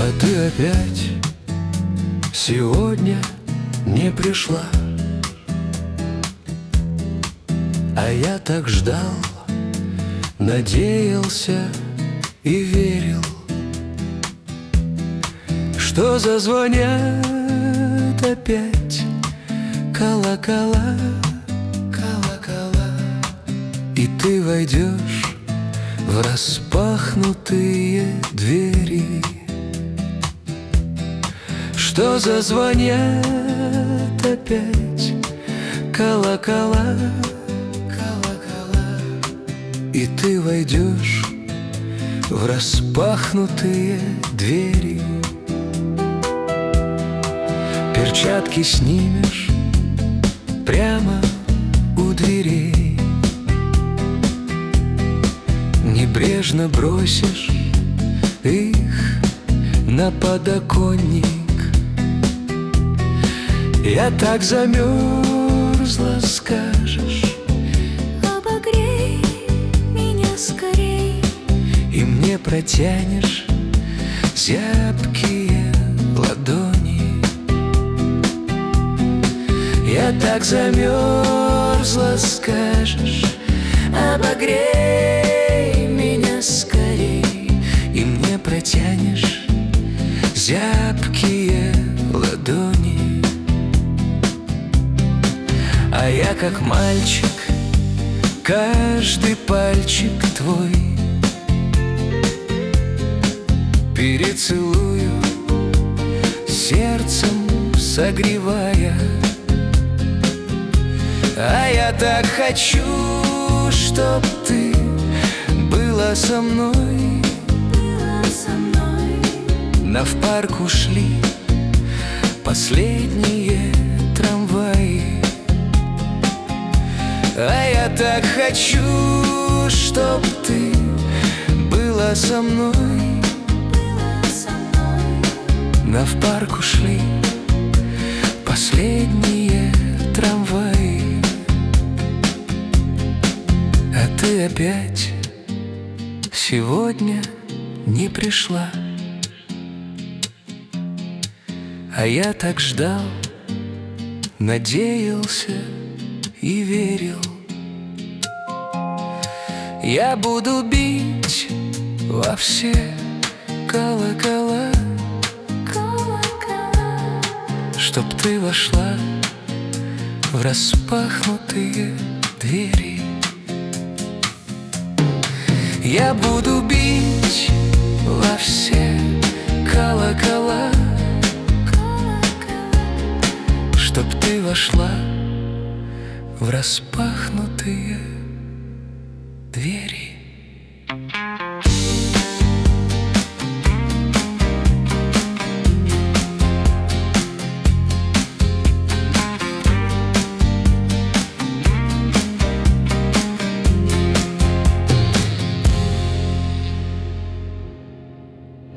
А ты опять сегодня не пришла. А я так ждал, надеялся и верил, что зазвонят опять колокола, колокола, и ты войдешь в распахнутые двери, что зазвонят опять колокола, колокола, и ты войдешь в распахнутые двери. Перчатки снимешь прямо у дверей, небрежно бросишь их на подоконник. Я так замерзла, скажешь: обогрей меня скорей. И мне протянешь зябкие ладони. Я так замерзла, скажешь: обогрей меня скорей. И мне протянешь зябкие ладони. А я как мальчик, каждый пальчик твой перецелую, сердцем согревая. А я так хочу, чтоб ты была со мной. Навпарк ушли последние трамваи. А я так хочу, чтоб ты была со мной. Навпарк ушли последние трамваи. А ты опять сегодня не пришла. А я так ждал, надеялся и верил. Я буду бить во все колокола, Колокола, чтоб ты вошла в распахнутые двери. Я буду бить во все колокола, чтоб ты вошла в распахнутые двери.